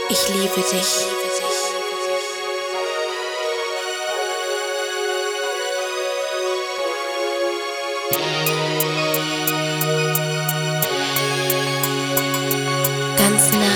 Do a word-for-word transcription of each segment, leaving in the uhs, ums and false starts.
Ich liebe dich. Ganz nah.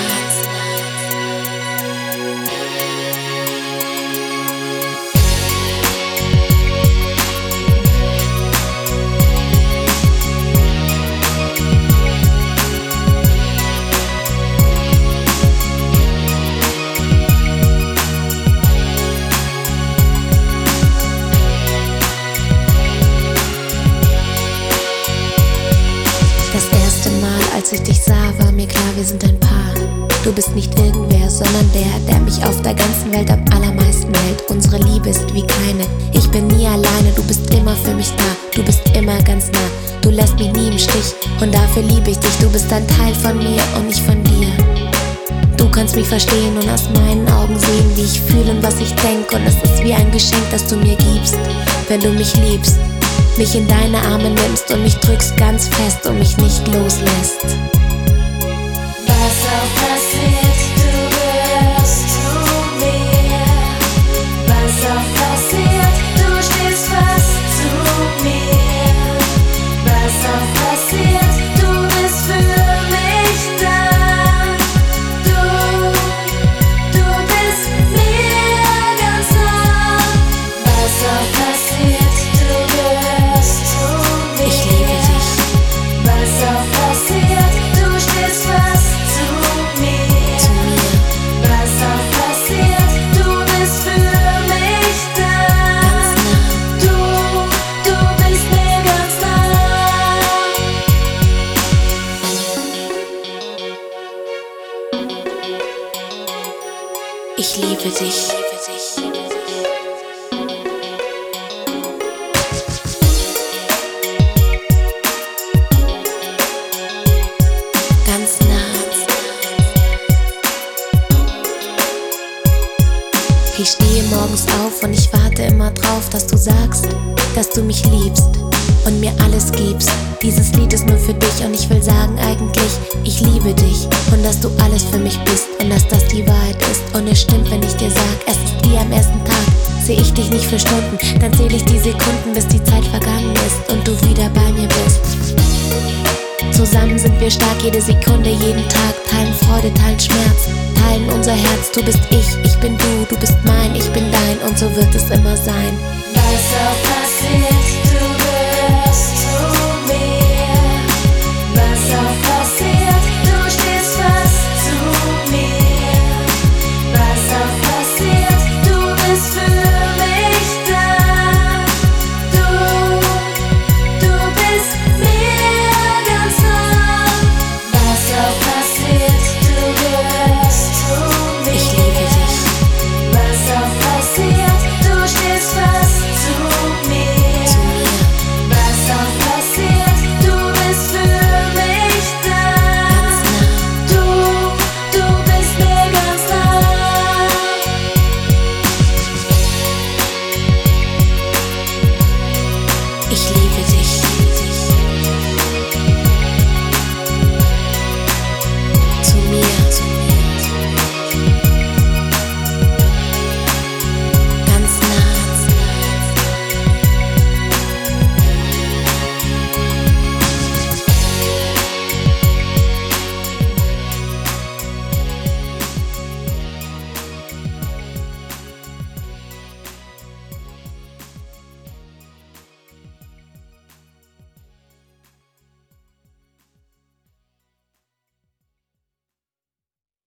Als ich dich sah, war mir klar, wir sind ein Paar. Du bist nicht irgendwer, sondern der, der mich auf der ganzen Welt am allermeisten hält. Unsere Liebe ist wie keine. Ich bin nie alleine, du bist immer für mich da. Du bist immer ganz nah, du lässt mich nie im Stich. Und dafür liebe ich dich, du bist ein Teil von mir und nicht von dir. Du kannst mich verstehen und aus meinen Augen sehen, wie ich fühle und was ich denke. Und es ist wie ein Geschenk, das du mir gibst, wenn du mich liebst, mich in deine Arme nimmst und mich drückst ganz fest und mich nicht loslässt. Was auch passiert, du gehörst zu mir. Was auch passiert, du stehst fast zu mir. Was auch passiert, du bist für mich da. Du, du bist mir ganz nah. Was auch passiert, du gehörst zu mir. Ich liebe dich. Was auch passiert, du stehst fast zu mir. Zu mir. Was auch passiert, du bist für mich da. Ganz nah. Du, du bist mir ganz nah. Ich liebe dich. Ganz nah. Ich stehe morgens auf und ich warte immer drauf, dass du sagst, dass du mich liebst und mir alles gibst. Dieses Lied ist nur für dich und ich will sagen eigentlich, ich liebe dich und dass du alles für mich bist und dass das die Wahrheit ist. Und es stimmt, wenn ich dir sag, es ist wie am ersten Tag. Seh ich dich nicht für Stunden, dann zähl ich die Sekunden, bis die Zeit vergangen ist und du wieder bei mir bist. Zusammen sind wir stark, jede Sekunde, jeden Tag. Teilen Freude, teilen Schmerz, teilen unser Herz. Du bist ich, ich bin du, du bist mein, ich bin dein und so wird es immer sein. Was auch passiert,